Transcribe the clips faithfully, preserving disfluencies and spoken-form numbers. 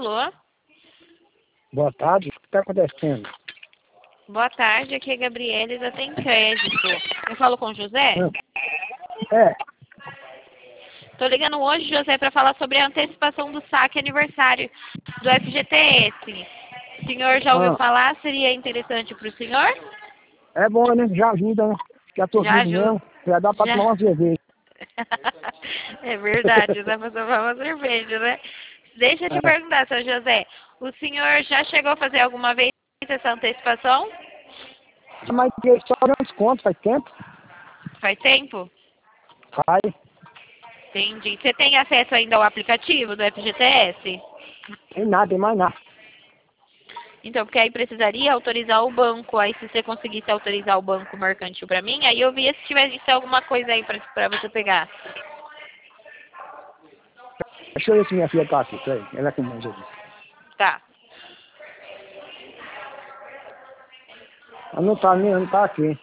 Alô? Boa tarde, o que está acontecendo? Boa tarde, aqui é a Gabriele da Tem Crédito. Eu falo com o José? É, Tô ligando hoje, José, para falar sobre a antecipação do saque aniversário do F G T S. O senhor já ouviu ah, falar? Seria interessante para o senhor? é bom, né? Já ajuda, né? Já tô Já vivo ajuda. mesmo, já dá pra Já. tomar uma cerveja. É verdade, dá para tomar uma cerveja, né? Deixa eu te É. perguntar, seu José. O senhor já chegou a fazer alguma vez essa antecipação? Mas só dá um desconto, faz tempo? Faz tempo? Faz. Entendi. Você tem acesso ainda ao aplicativo do F G T S? Tem nada, tem mais nada. Então, porque aí precisaria autorizar o banco. Aí se você conseguisse autorizar o banco mercantil para mim, aí eu via se tivesse alguma coisa aí para você pegar. Deixa eu ver se minha filha tá aqui, peraí. Ela é com mãe, Jesus. Tá. Ela não tá nem, não tá aqui.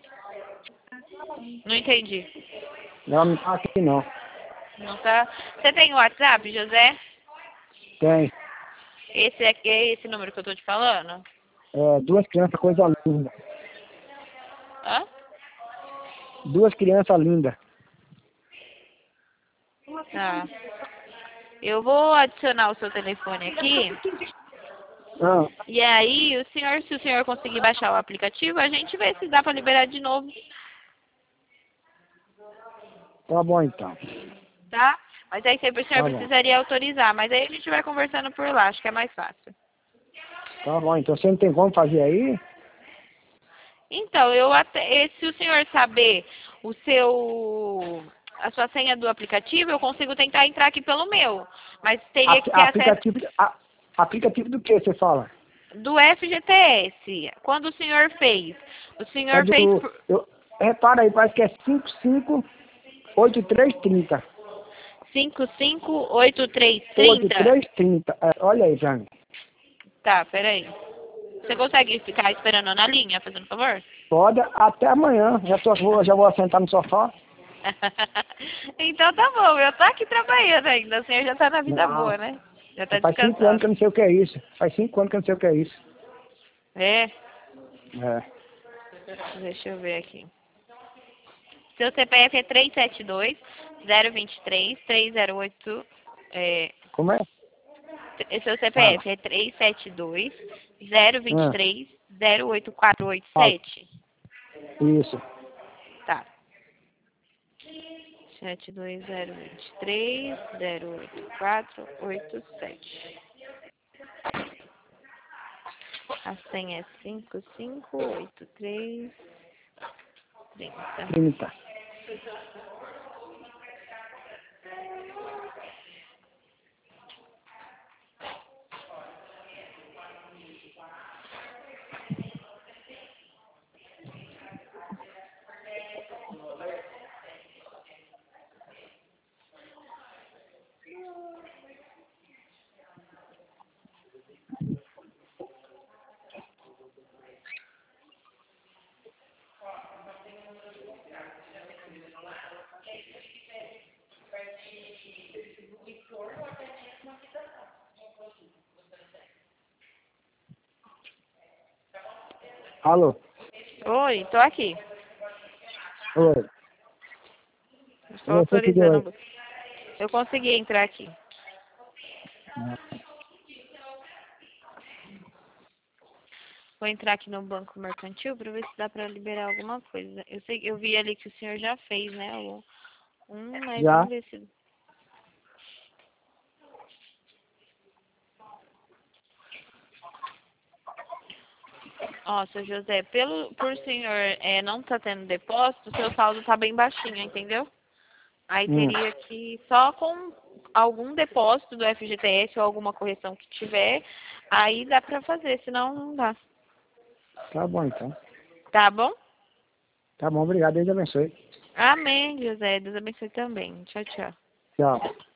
Não entendi. Ela não tá aqui, não. Não tá? Você tem o WhatsApp, José? Tem. Esse é é esse número que eu tô te falando? É, duas crianças, coisa linda. Hã? Duas crianças lindas. Tá. Eu vou adicionar o seu telefone aqui. Ah, E aí, o senhor, se o senhor conseguir baixar o aplicativo, a gente vê se dá para liberar de novo, tá bom então. tá? Mas aí sempre o senhor Tá bom. precisaria autorizar. Mas aí a gente vai conversando por lá, acho que é mais fácil. Tá bom, então você não tem como fazer aí? Então, eu até, se o senhor saber o seu, a sua senha do aplicativo, eu consigo tentar entrar aqui pelo meu. Mas teria que Apl- ter acesso aplicativo, a, aplicativo do que você fala? do F G T S. Quando o senhor fez? O É senhor fez do. por Eu, repara aí, parece que é cinco cinco oito três trinta. cinco cinco oito três oito trinta? três trinta. É, olha aí, Jane. Tá, peraí. Você consegue ficar esperando na linha, fazendo favor? Pode até amanhã. Já, tô, vou- já vou assentar no sofá. Então tá bom, eu tô aqui trabalhando ainda. O senhor já tá na vida Não. boa, né? Já tá Faz cinco anos que descansando. eu não sei o que é isso. Faz cinco anos que eu não sei o que é isso. É, É. deixa eu ver aqui. Seu C P F é três sete dois, zero dois três, três zero oito. É, Como é? seu Fala. C P F é três sete dois, zero dois Ah, três, zero oito quatro oito fala. sete. Isso. Tá. sete dois zero dois três, zero oito quatro oito sete. A senha é cinco cinco oito três trinta. trinta. Alô? Oi, tô aqui. Oi. Estou Você que deu aí. autorizando. Eu consegui entrar aqui. Vou entrar aqui no banco mercantil para ver se dá para liberar alguma coisa. Eu sei, eu vi ali que o senhor já fez, né? Um, um, mas Já? vamos ver se. Ó, seu José, pelo por senhor é, não tá tendo depósito, seu saldo tá bem baixinho, entendeu? Aí Hum. teria que só com algum depósito do F G T S ou alguma correção que tiver, aí dá para fazer, senão não dá. Tá bom então. Tá bom? Tá bom, obrigado. Deus abençoe. Amém, José. Deus abençoe também. Tchau, tchau. Tchau.